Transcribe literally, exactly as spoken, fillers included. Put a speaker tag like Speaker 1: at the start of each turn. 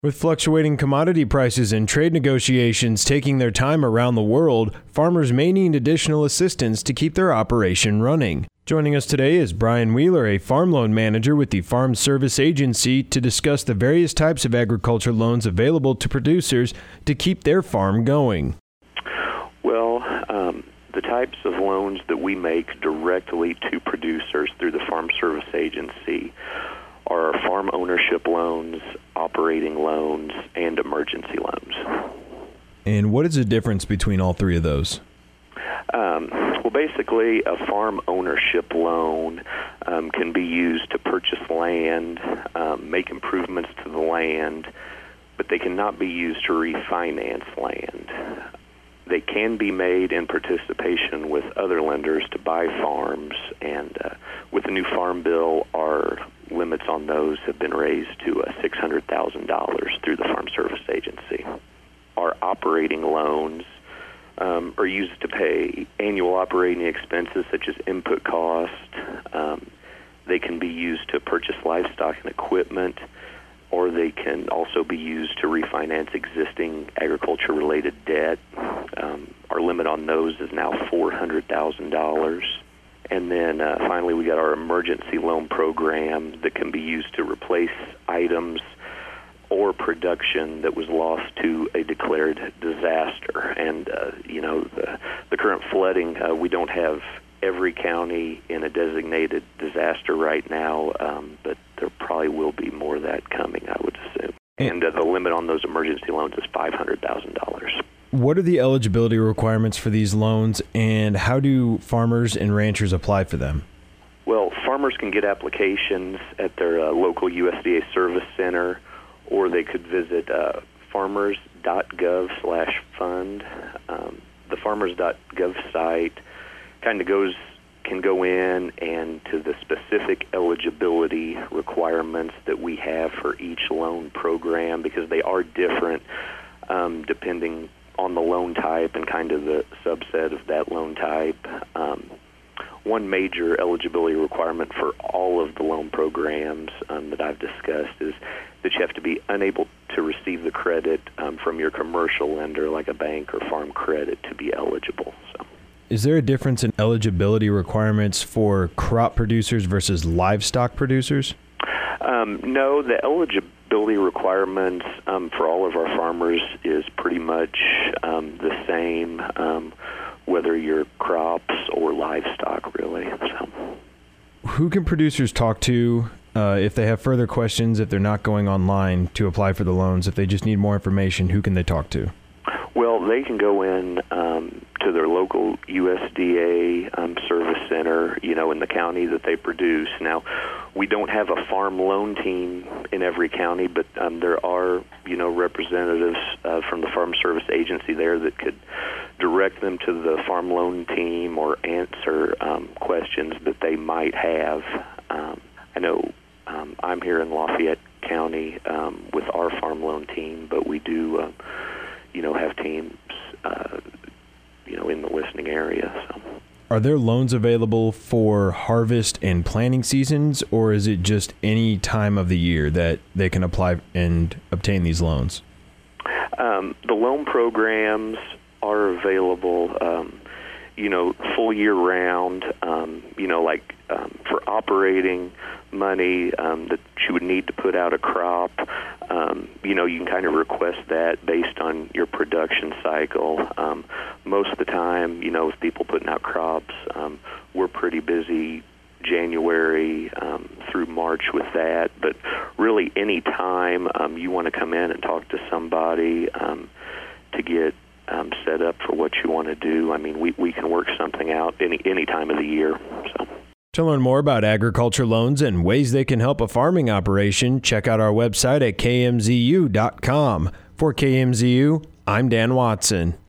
Speaker 1: With fluctuating commodity prices and trade negotiations taking their time around the world, farmers may need additional assistance to keep their operation running. Joining us today is Brian Wheeler, a farm loan manager with the Farm Service Agency, to discuss the various types of agriculture loans available to producers to keep their farm going.
Speaker 2: Well, um, the types of loans that we make directly to producers through the Farm Service Agency are farm ownership loans, operating loans, and emergency loans.
Speaker 1: And what is the difference between all three of those?
Speaker 2: Um, well, basically, a farm ownership loan um, can be used to purchase land, um, make improvements to the land, but they cannot be used to refinance land. They can be made in participation with other lenders to buy farms, and uh, with the new Farm Bill, our limits on those have been raised to uh, six hundred thousand dollars through the Farm Service Agency. Our operating loans um, are used to pay annual operating expenses such as input cost. Um, they can be used to purchase livestock and equipment, or they can also be used to refinance existing agriculture-related debt. Um, our limit on those is now four hundred thousand dollars. And then uh, finally, we got our emergency loan program that can be used to replace items or production that was lost to a declared disaster. And, uh, you know, the, the current flooding, uh, we don't have every county in a designated disaster right now, um, but there probably will be more of that coming, I would assume. And uh, the limit on those emergency loans is five hundred thousand dollars.
Speaker 1: What are the eligibility requirements for these loans, and how do farmers and ranchers apply for them?
Speaker 2: Well, farmers can get applications at their uh, local U S D A service center, or they could visit uh, farmers dot gov slash fund. Um, the farmers dot gov site kind of goes can go in and to the specific eligibility requirements that we have for each loan program, because they are different um, depending on the loan type and kind of the subset of that loan type. Um, one major eligibility requirement for all of the loan programs um, that I've discussed is that you have to be unable to receive the credit um, from your commercial lender like a bank or Farm Credit to be eligible. So.
Speaker 1: Is there a difference in eligibility requirements for crop producers versus livestock producers?
Speaker 2: Um, no, the eligibility requirements um, for all of our farmers is pretty much um, the same, um, whether you're crops or livestock, really. So.
Speaker 1: Who can producers talk to uh, if they have further questions, if they're not going online to apply for the loans, if they just need more information? Who can they talk to?
Speaker 2: Well, they can go in um, to their local U S D A um, service center, you know, in the county that they produce. Now, we don't have a farm loan team in every county, but um, there are, you know, representatives uh, from the Farm Service Agency there that could direct them to the farm loan team or answer um, questions that they might have. Um, I know um, I'm here in Lafayette County um, with our farm loan team, but we do, uh, you know, have teams, uh, you know, in the listening area. So.
Speaker 1: Are there loans available for harvest and planting seasons, or is it just any time of the year that they can apply and obtain these loans?
Speaker 2: Um, the loan programs are available, um, you know, full year round, um, you know, like um, for operating money um, that you would need to put out a crop. Um, you know, you can kind of request that based on your production cycle. Um, most of the time, you know, with people putting out crops, um, we're pretty busy January um, through March with that. But really, any time um, you want to come in and talk to somebody um, to get um, set up for what you want to do, I mean, we, we can work something out any any time of the year. So.
Speaker 1: To learn more about agriculture loans and ways they can help a farming operation, check out our website at K M Z U dot com. For K M Z U, I'm Dan Watson.